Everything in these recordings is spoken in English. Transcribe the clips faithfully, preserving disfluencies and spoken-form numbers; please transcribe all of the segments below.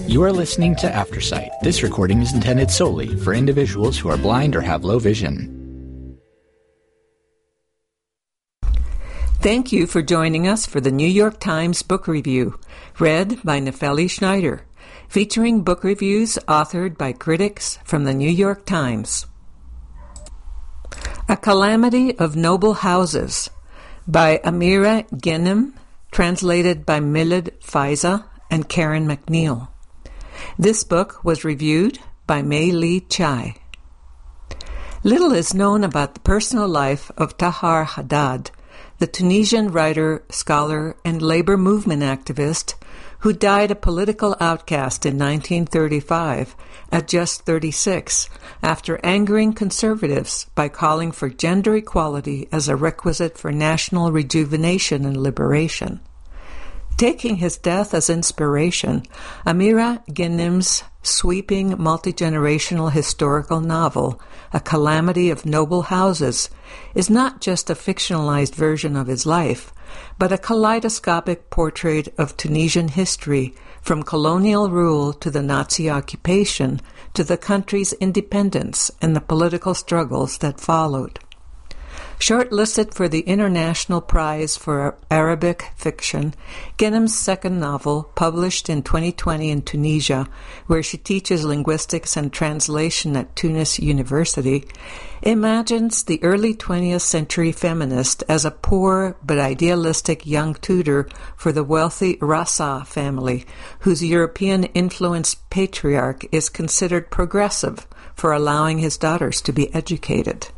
You are listening to Aftersight. This recording is intended solely for individuals who are blind or have low vision. Thank you for joining us for the New York Times Book Review, read by Nefeli Schneider, featuring book reviews authored by critics from the New York Times. A Calamity of Noble Houses by Amira Ghanem, translated by Milad Faiza and Karen McNeil. This book was reviewed by Mei Li Chai. Little is known about the personal life of Tahar Haddad, the Tunisian writer, scholar, and labor movement activist who died a political outcast in nineteen thirty-five at just thirty-six after angering conservatives by calling for gender equality as a requisite for national rejuvenation and liberation. Taking his death as inspiration, Amira Ghanem's sweeping multi-generational historical novel, A Calamity of Noble Houses, is not just a fictionalized version of his life, but a kaleidoscopic portrait of Tunisian history from colonial rule to the Nazi occupation to the country's independence and the political struggles that followed. Shortlisted for the International Prize for Arabic Fiction, Ghanem's second novel, published in twenty twenty in Tunisia, where she teaches linguistics and translation at Tunis University, imagines the early twentieth century feminist as a poor but idealistic young tutor for the wealthy Rassa family, whose European-influenced patriarch is considered progressive for allowing his daughters to be educated.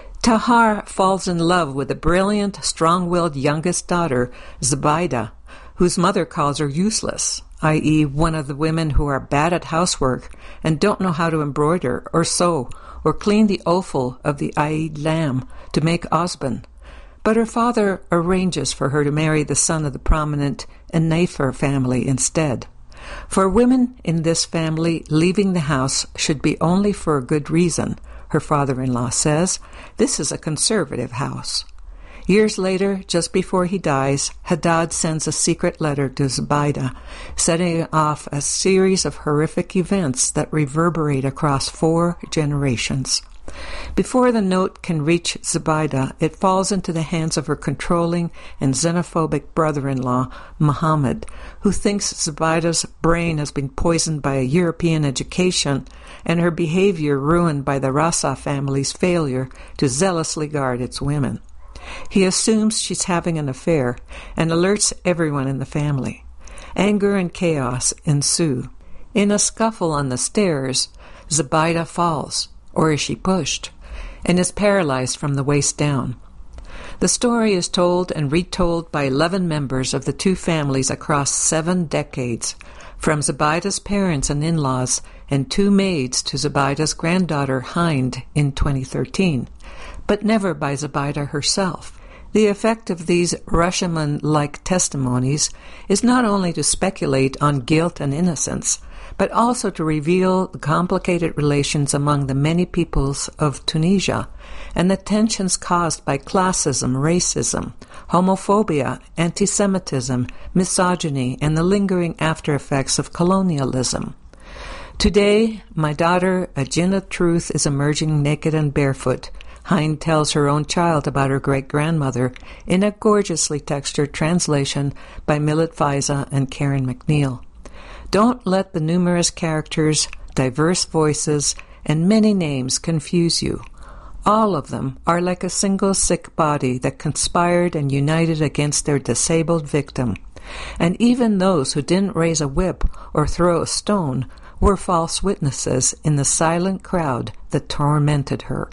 Tahar falls in love with a brilliant, strong-willed youngest daughter, Zubaida, whose mother calls her useless, that is one of the women who are bad at housework and don't know how to embroider or sew or clean the offal of the Eid lamb to make osban. But her father arranges for her to marry the son of the prominent Ennefer family instead. For women in this family, leaving the house should be only for a good reason. Her father-in-law says, this is a conservative house. Years later, just before he dies, Haddad sends a secret letter to Zubaida, setting off a series of horrific events that reverberate across four generations. Before the note can reach Zubaida, it falls into the hands of her controlling and xenophobic brother-in-law, Muhammad, who thinks Zubaida's brain has been poisoned by a European education and her behavior ruined by the Rassa family's failure to zealously guard its women. He assumes she's having an affair and alerts everyone in the family. Anger and chaos ensue. In a scuffle on the stairs, Zubaida falls, or is she pushed, and is paralyzed from the waist down. The story is told and retold by eleven members of the two families across seven decades, from Zubaida's parents and in-laws and two maids to Zubaida's granddaughter Hind in twenty thirteen, but never by Zubaida herself. The effect of these Rashomon-like testimonies is not only to speculate on guilt and innocence, but also to reveal the complicated relations among the many peoples of Tunisia and the tensions caused by classism, racism, homophobia, anti-Semitism, misogyny, and the lingering after-effects of colonialism. Today, my daughter, a djinn of truth, is emerging naked and barefoot. Hind tells her own child about her great-grandmother in a gorgeously textured translation by Milad Faiza and Karen McNeil. Don't let the numerous characters, diverse voices, and many names confuse you. All of them are like a single sick body that conspired and united against their disabled victim. And even those who didn't raise a whip or throw a stone were false witnesses in the silent crowd that tormented her.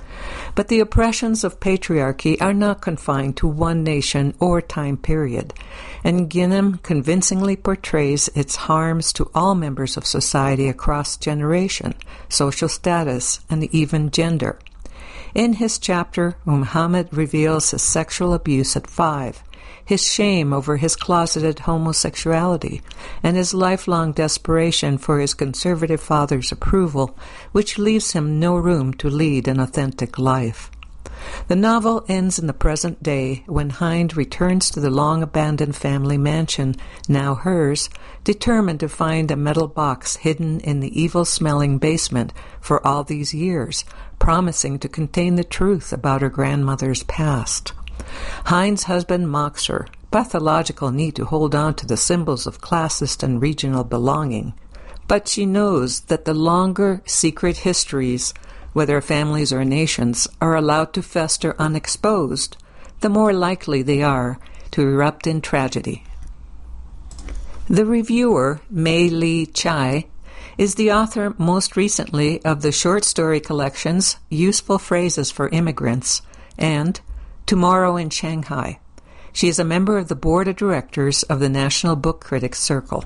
But the oppressions of patriarchy are not confined to one nation or time period, and Ghanem convincingly portrays its harms to all members of society across generation, social status, and even gender. In his chapter, Muhammad reveals his sexual abuse at five, his shame over his closeted homosexuality, and his lifelong desperation for his conservative father's approval, which leaves him no room to lead an authentic life. The novel ends in the present day when Hind returns to the long-abandoned family mansion, now hers, determined to find a metal box hidden in the evil-smelling basement for all these years, promising to contain the truth about her grandmother's past. Hind's husband mocks her pathological need to hold on to the symbols of classist and regional belonging. But she knows that the longer secret histories, whether families or nations, are allowed to fester unexposed, the more likely they are to erupt in tragedy. The reviewer, Mei Lee Chai, is the author most recently of the short story collections Useful Phrases for Immigrants and Tomorrow in Shanghai. She is a member of the board of directors of the National Book Critics Circle.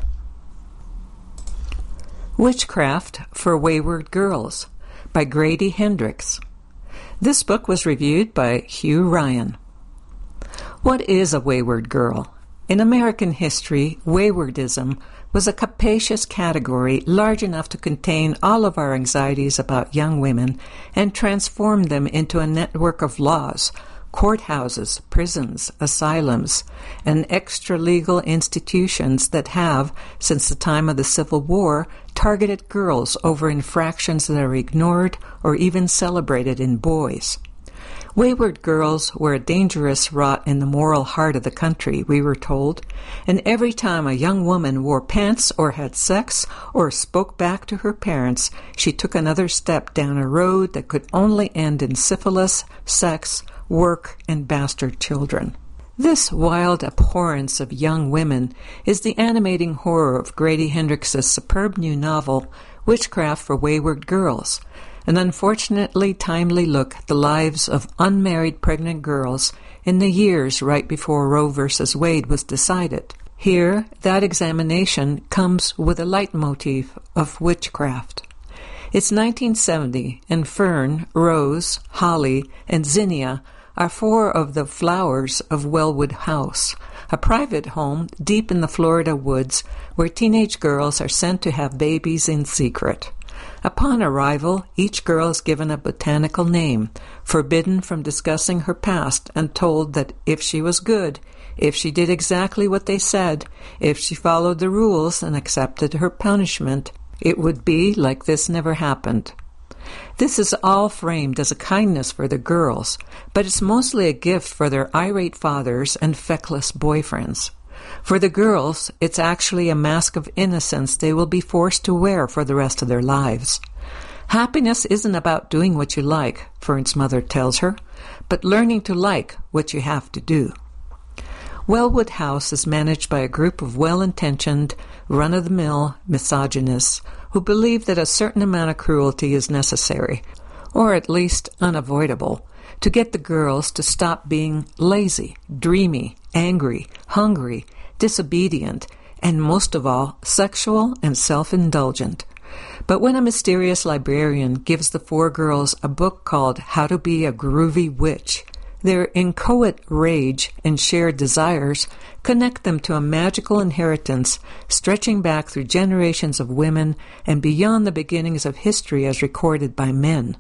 Witchcraft for Wayward Girls by Grady Hendrix. This book was reviewed by Hugh Ryan. What is a wayward girl? In American history, waywardism was a capacious category large enough to contain all of our anxieties about young women and transform them into a network of laws, courthouses, prisons, asylums, and extra-legal institutions that have, since the time of the Civil War, targeted girls over infractions that are ignored or even celebrated in boys. Wayward girls were a dangerous rot in the moral heart of the country, we were told, and every time a young woman wore pants or had sex or spoke back to her parents, she took another step down a road that could only end in syphilis, sex, work, and bastard children. This wild abhorrence of young women is the animating horror of Grady Hendrix's superb new novel, Witchcraft for Wayward Girls, an unfortunately timely look at the lives of unmarried pregnant girls in the years right before Roe versus Wade was decided. Here, that examination comes with a leitmotif of witchcraft. It's nineteen seventy, and Fern, Rose, Holly, and Zinnia are four of the flowers of Wellwood House, a private home deep in the Florida woods where teenage girls are sent to have babies in secret. Upon arrival, each girl is given a botanical name, forbidden from discussing her past, and told that if she was good, if she did exactly what they said, if she followed the rules and accepted her punishment, it would be like this never happened. This is all framed as a kindness for the girls, but it's mostly a gift for their irate fathers and feckless boyfriends. For the girls, it's actually a mask of innocence they will be forced to wear for the rest of their lives. Happiness isn't about doing what you like, Fern's mother tells her, but learning to like what you have to do. Wellwood House is managed by a group of well-intentioned, run-of-the-mill misogynists who believe that a certain amount of cruelty is necessary, or at least unavoidable, to get the girls to stop being lazy, dreamy, angry, hungry, disobedient, and most of all, sexual and self-indulgent. But when a mysterious librarian gives the four girls a book called How to Be a Groovy Witch, their inchoate rage and shared desires connect them to a magical inheritance stretching back through generations of women and beyond the beginnings of history as recorded by men.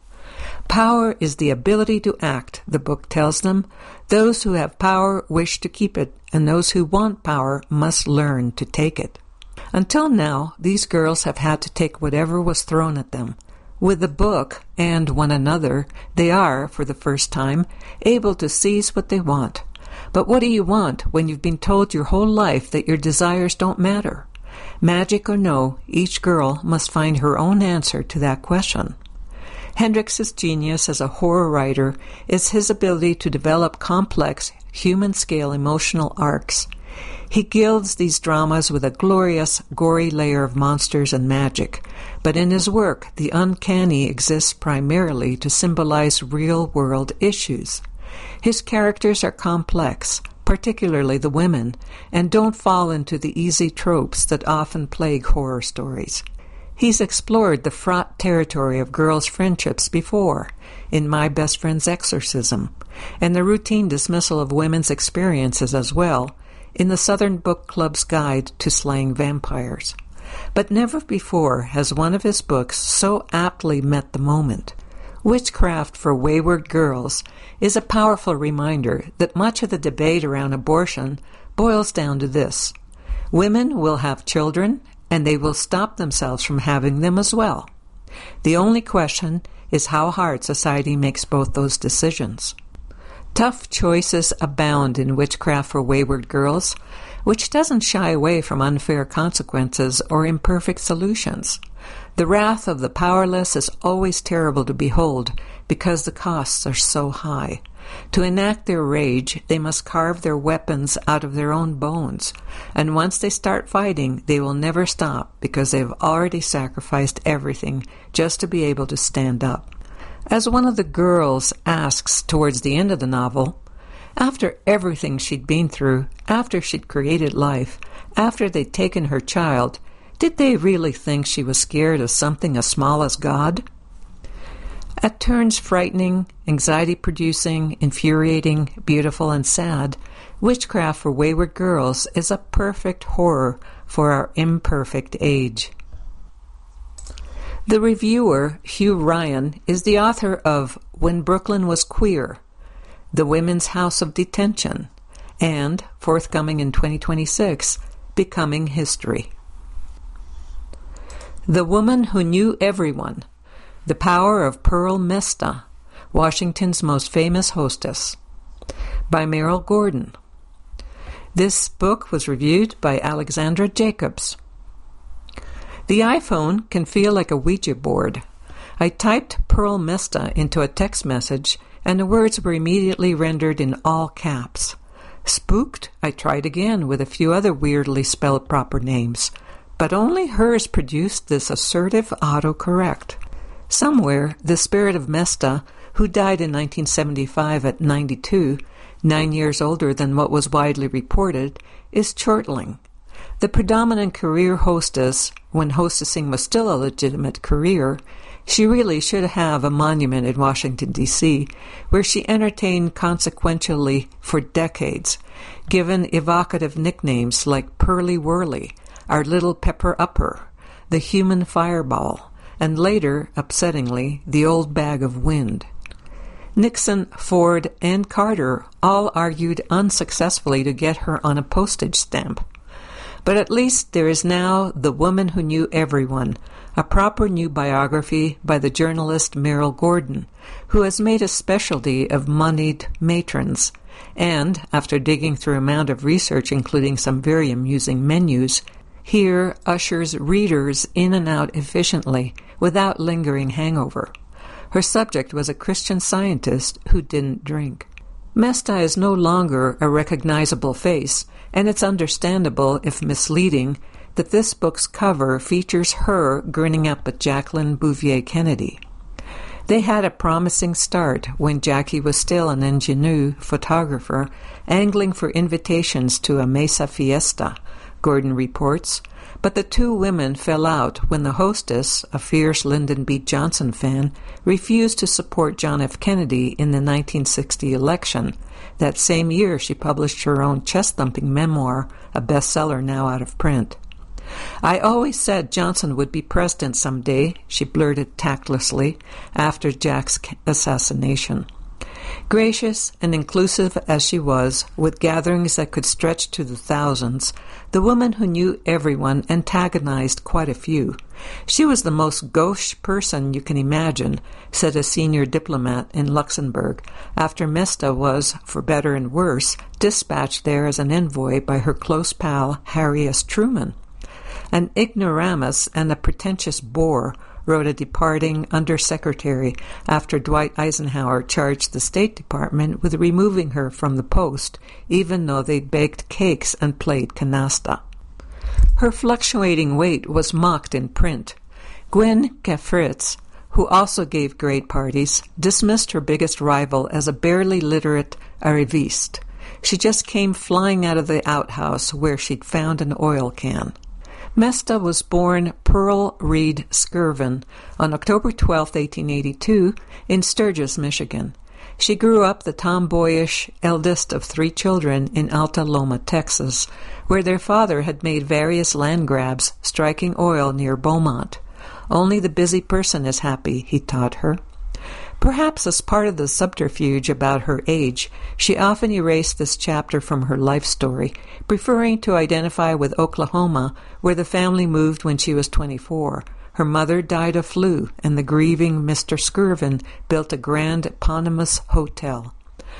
Power is the ability to act, the book tells them. Those who have power wish to keep it, and those who want power must learn to take it. Until now, these girls have had to take whatever was thrown at them. With the book and one another, they are, for the first time, able to seize what they want. But what do you want when you've been told your whole life that your desires don't matter? Magic or no, each girl must find her own answer to that question. Hendrix's genius as a horror writer is his ability to develop complex, human-scale emotional arcs. He gilds these dramas with a glorious, gory layer of monsters and magic, but in his work, the uncanny exists primarily to symbolize real-world issues. His characters are complex, particularly the women, and don't fall into the easy tropes that often plague horror stories. He's explored the fraught territory of girls' friendships before, in My Best Friend's Exorcism, and the routine dismissal of women's experiences as well, in the Southern Book Club's Guide to Slaying Vampires. But never before has one of his books so aptly met the moment. Witchcraft for Wayward Girls is a powerful reminder that much of the debate around abortion boils down to this. Women will have children, and they will stop themselves from having them as well. The only question is how hard society makes both those decisions. Tough choices abound in Witchcraft for Wayward Girls, which doesn't shy away from unfair consequences or imperfect solutions. The wrath of the powerless is always terrible to behold because the costs are so high. To enact their rage, they must carve their weapons out of their own bones, and once they start fighting, they will never stop because they have already sacrificed everything just to be able to stand up. As one of the girls asks towards the end of the novel, after everything she'd been through, after she'd created life, after they'd taken her child, did they really think she was scared of something as small as God? At turns frightening, anxiety-producing, infuriating, beautiful, and sad, Witchcraft for Wayward Girls is a perfect horror for our imperfect age. The reviewer, Hugh Ryan, is the author of When Brooklyn Was Queer, The Women's House of Detention, and, forthcoming in twenty twenty-six, Becoming History. The Woman Who Knew Everyone, The Power of Pearl Mesta, Washington's Most Famous Hostess, by Meryl Gordon. This book was reviewed by Alexandra Jacobs. The iPhone can feel like a Ouija board. I typed Pearl Mesta into a text message, and the words were immediately rendered in all caps. Spooked, I tried again with a few other weirdly spelled proper names, but only hers produced this assertive autocorrect. Somewhere, the spirit of Mesta, who died in nineteen seventy-five at ninety-two, nine years older than what was widely reported, is chortling. The predominant career hostess, when hostessing was still a legitimate career, she really should have a monument in Washington, D C, where she entertained consequentially for decades, given evocative nicknames like Pearly Whirly, Our Little Pepper Upper, the Human Fireball, and later, upsettingly, the Old Bag of Wind. Nixon, Ford, and Carter all argued unsuccessfully to get her on a postage stamp. But at least there is now The Woman Who Knew Everyone, a proper new biography by the journalist Meryl Gordon, who has made a specialty of moneyed matrons, and, after digging through a mound of research including some very amusing menus, here ushers readers in and out efficiently, without lingering hangover. Her subject was a Christian Scientist who didn't drink. Mesta is no longer a recognizable face, and it's understandable, if misleading, that this book's cover features her grinning up at Jacqueline Bouvier Kennedy. They had a promising start when Jackie was still an ingenue photographer, angling for invitations to a Mesa Fiesta, Gordon reports, but the two women fell out when the hostess, a fierce Lyndon B. Johnson fan, refused to support John F. Kennedy in the nineteen sixty election. That same year she published her own chest-thumping memoir, a bestseller now out of print. "I always said Johnson would be president someday," she blurted tactlessly after Jack's assassination. Gracious and inclusive as she was, with gatherings that could stretch to the thousands, The Woman Who Knew Everyone antagonized quite a few. She was the most gauche person you can imagine, said a senior diplomat in Luxembourg, after Mesta was, for better and worse, dispatched there as an envoy by her close pal Harry S. Truman. An ignoramus and a pretentious bore, wrote a departing undersecretary after Dwight Eisenhower charged the State Department with removing her from the post, even though they'd baked cakes and played canasta. Her fluctuating weight was mocked in print. Gwen Kaffritz, who also gave great parties, dismissed her biggest rival as a barely literate arriviste. She just came flying out of the outhouse where she'd found an oil can. Mesta was born Pearl Reed Skirvin on October twelfth, eighteen eighty-two, in Sturgis, Michigan. She grew up the tomboyish eldest of three children in Alta Loma, Texas, where their father had made various land grabs, striking oil near Beaumont. Only the busy person is happy, he taught her. Perhaps as part of the subterfuge about her age, she often erased this chapter from her life story, preferring to identify with Oklahoma, where the family moved when she was twenty-four. Her mother died of flu, and the grieving Mister Skirvin built a grand eponymous hotel.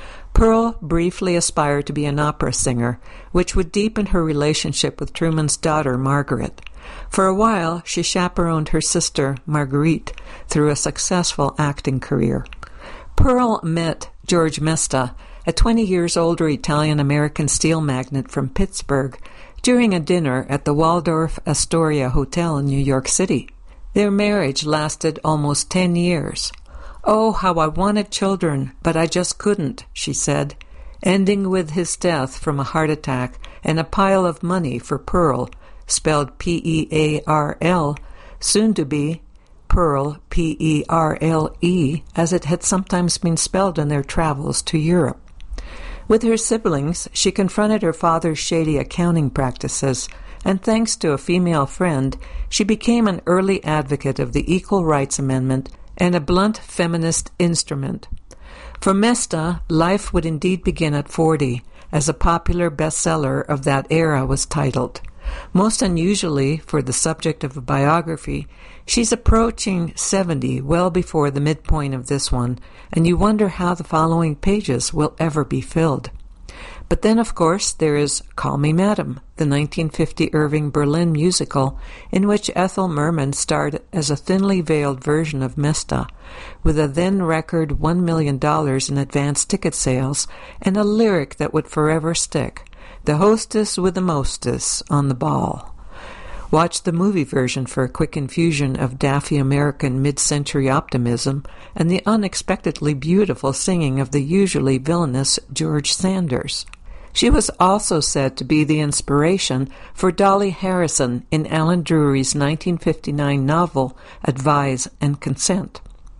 Pearl briefly aspired to be an opera singer, which would deepen her relationship with Truman's daughter, Margaret. For a while, she chaperoned her sister, Marguerite, through a successful acting career. Pearl met George Mesta, a twenty years older Italian-American steel magnate from Pittsburgh, during a dinner at the Waldorf Astoria Hotel in New York City. Their marriage lasted almost ten years. "Oh, how I wanted children, but I just couldn't," she said, ending with his death from a heart attack and a pile of money for Pearl, spelled P E A R L, soon to be Pearl, P E R L E, as it had sometimes been spelled in their travels to Europe. With her siblings, she confronted her father's shady accounting practices, and thanks to a female friend, she became an early advocate of the Equal Rights Amendment and a blunt feminist instrument. For Mesta, life would indeed begin at forty, as a popular bestseller of that era was titled. Most unusually for the subject of a biography, she's approaching seventy well before the midpoint of this one, and you wonder how the following pages will ever be filled. But then, of course, there is Call Me Madam, the nineteen fifty Irving Berlin musical, in which Ethel Merman starred as a thinly veiled version of Mesta, with a then-record one million dollars in advance ticket sales, and a lyric that would forever stick, "The hostess with the mostess on the ball." Watch the movie version for a quick infusion of daffy American mid-century optimism and the unexpectedly beautiful singing of the usually villainous George Sanders. She was also said to be the inspiration for Dolly Harrison in Alan Drury's nineteen fifty-nine novel Advise and Consent.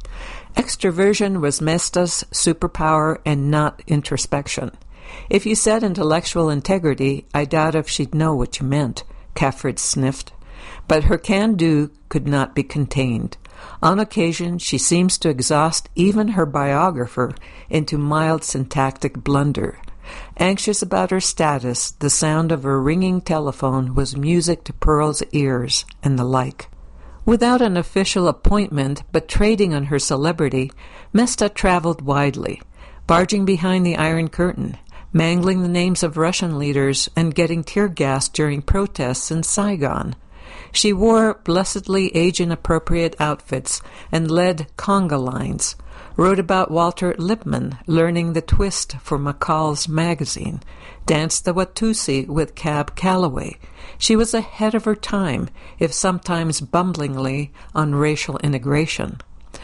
Extroversion was Mesta's superpower and not introspection. "If you said intellectual integrity, I doubt if she'd know what you meant," Cafford sniffed. But her can-do could not be contained. On occasion, she seems to exhaust even her biographer into mild syntactic blunder. Anxious about her status, the sound of her ringing telephone was music to Pearl's ears, and the like. Without an official appointment, but trading on her celebrity, Mesta traveled widely, barging behind the Iron Curtain, mangling the names of Russian leaders, and getting tear-gassed during protests in Saigon. She wore blessedly age-inappropriate outfits and led conga lines, wrote about Walter Lippmann learning the twist for McCall's magazine, danced the Watusi with Cab Calloway. She was ahead of her time, if sometimes bumblingly, on racial integration.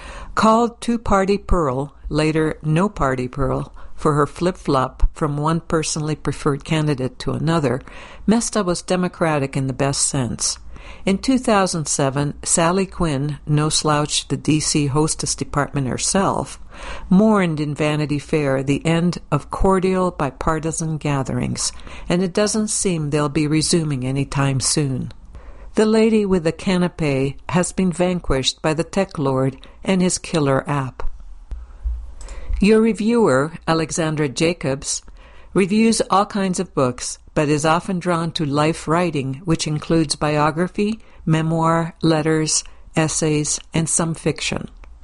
Called Two-Party Pearl, later No Party Pearl, for her flip-flop from one personally preferred candidate to another, Mesta was democratic in the best sense. In two thousand seven, Sally Quinn, no slouch the D C Hostess Department herself, mourned in Vanity Fair the end of cordial bipartisan gatherings, and it doesn't seem they'll be resuming any time soon. The lady with the canapé has been vanquished by the tech lord and his killer app. Your reviewer, Alexandra Jacobs, reviews all kinds of books, but is often drawn to life writing, which includes biography, memoir, letters, essays, and some fiction.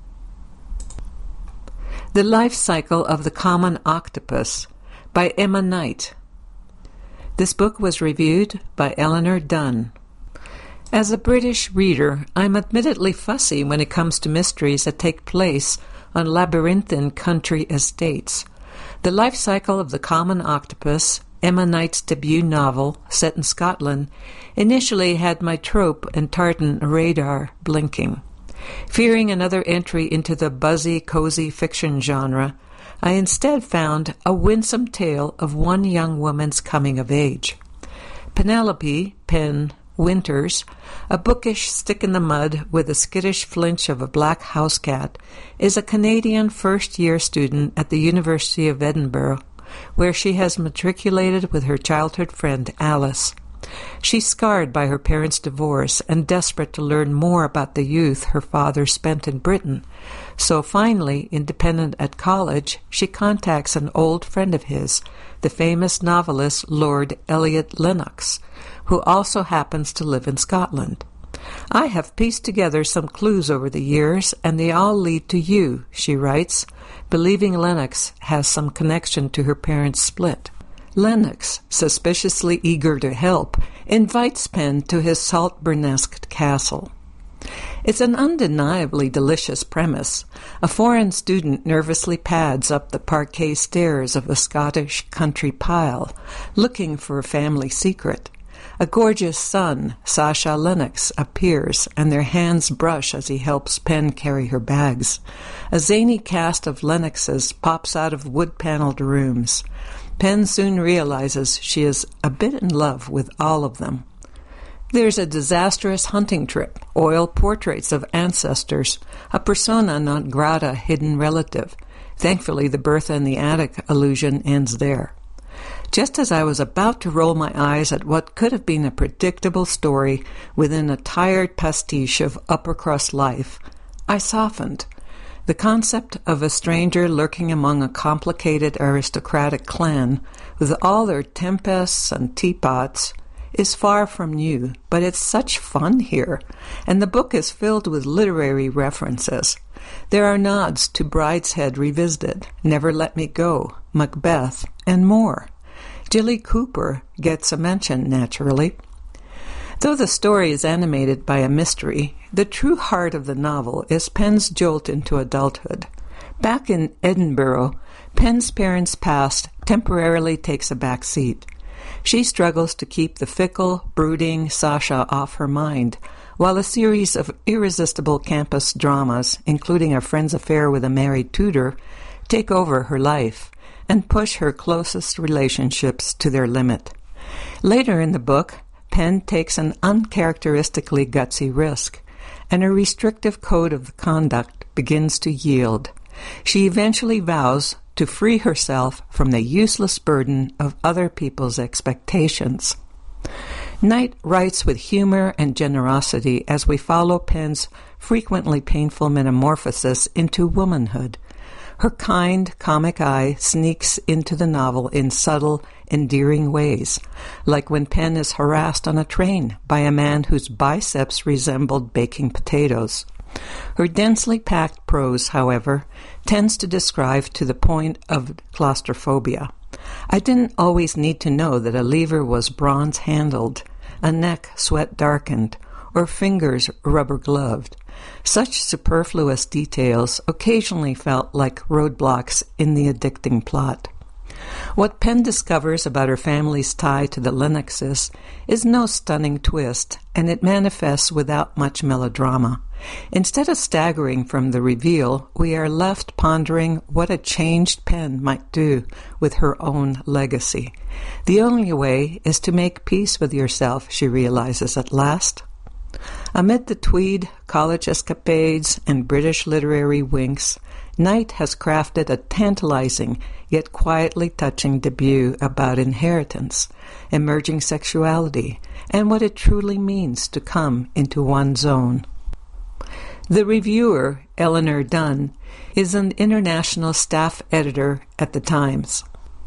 The Life Cycle of the Common Octopus by Emma Knight. This book was reviewed by Eleanor Dunn. As a British reader, I'm admittedly fussy when it comes to mysteries that take place on labyrinthine country estates. The Life Cycle of the Common Octopus, Emma Knight's debut novel, set in Scotland, initially had my trope and tartan radar blinking. Fearing another entry into the buzzy, cozy fiction genre, I instead found a winsome tale of one young woman's coming of age. Penelope, Pen Winters, a bookish stick-in-the-mud with the skittish flinch of a black house cat, is a Canadian first-year student at the University of Edinburgh, where she has matriculated with her childhood friend Alice. She's scarred by her parents' divorce and desperate to learn more about the youth her father spent in Britain. So finally, independent at college, she contacts an old friend of his, the famous novelist Lord Eliot Lennox, who also happens to live in Scotland. I have pieced together some clues over the years, and they all lead to you, she writes, believing Lennox has some connection to her parents' split. Lennox, suspiciously eager to help, invites Penn to his Saltburnesque castle. It's an undeniably delicious premise. A foreign student nervously pads up the parquet stairs of a Scottish country pile, looking for a family secret. A gorgeous son, Sasha Lennox, appears, and their hands brush as he helps Penn carry her bags. A zany cast of Lennoxes pops out of wood-paneled rooms. Penn soon realizes she is a bit in love with all of them. There's a disastrous hunting trip, oil portraits of ancestors, a persona non grata hidden relative. Thankfully, the Bertha in the attic allusion ends there. Just as I was about to roll my eyes at what could have been a predictable story within a tired pastiche of upper-crust life, I softened. The concept of a stranger lurking among a complicated aristocratic clan, with all their tempests and teapots, is far from new, but it's such fun here, and the book is filled with literary references. There are nods to Brideshead Revisited, Never Let Me Go, Macbeth, and more. Jilly Cooper gets a mention, naturally. Though the story is animated by a mystery, the true heart of the novel is Penn's jolt into adulthood. Back in Edinburgh, Penn's parents' past temporarily takes a back seat. She struggles to keep the fickle, brooding Sasha off her mind, while a series of irresistible campus dramas, including a friend's affair with a married tutor, take over her life and push her closest relationships to their limit. Later in the book, Penn takes an uncharacteristically gutsy risk, and a restrictive code of conduct begins to yield. She eventually vows to free herself from the useless burden of other people's expectations. Knight writes with humor and generosity as we follow Penn's frequently painful metamorphosis into womanhood. Her kind, comic eye sneaks into the novel in subtle, endearing ways, like when Penn is harassed on a train by a man whose biceps resembled baking potatoes. Her densely packed prose, however, tends to describe to the point of claustrophobia. I didn't always need to know that a lever was bronze-handled, a neck sweat-darkened, or fingers rubber-gloved. Such superfluous details occasionally felt like roadblocks in the addicting plot. What Penn discovers about her family's tie to the Lennoxes is no stunning twist, and it manifests without much melodrama. Instead of staggering from the reveal, we are left pondering what a changed Penn might do with her own legacy. The only way is to make peace with yourself, she realizes at last. Amid the Tweed, college escapades, and British literary winks, Knight has crafted a tantalizing yet quietly touching debut about inheritance, emerging sexuality, and what it truly means to come into one's own. The reviewer, Eleanor Dunn, is an international staff editor at The Times.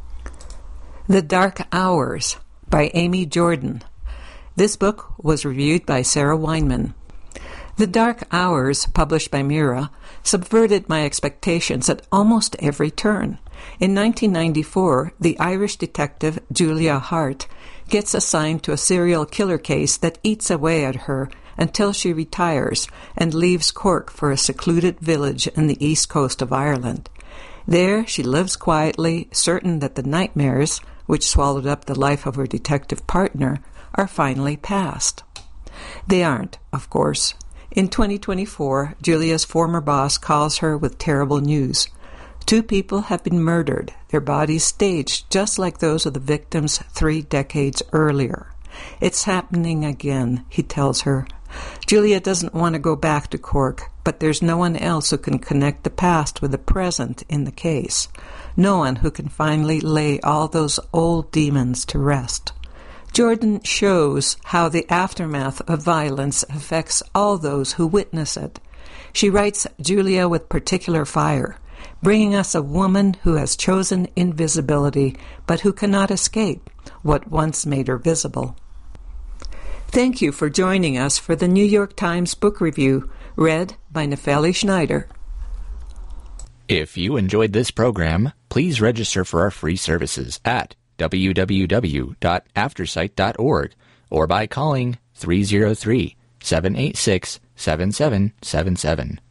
The Dark Hours by Amy Jordan. This book was reviewed by Sarah Weinman. The Dark Hours, published by Mira, subverted my expectations at almost every turn. In nineteen ninety-four, the Irish detective Julia Hart gets assigned to a serial killer case that eats away at her until she retires and leaves Cork for a secluded village in the east coast of Ireland. There she lives quietly, certain that the nightmares, which swallowed up the life of her detective partner, are finally past. They aren't, of course. In twenty twenty-four, Julia's former boss calls her with terrible news. Two people have been murdered, their bodies staged just like those of the victims three decades earlier. It's happening again, he tells her. Julia doesn't want to go back to Cork, but there's no one else who can connect the past with the present in the case. No one who can finally lay all those old demons to rest. Jordan shows how the aftermath of violence affects all those who witness it. She writes Julia with particular fire, bringing us a woman who has chosen invisibility, but who cannot escape what once made her visible. Thank you for joining us for the New York Times Book Review, read by Nefeli Schneider. If you enjoyed this program, please register for our free services at w w w dot aftersight dot org or by calling three oh three, seven eight six, seven seven seven seven.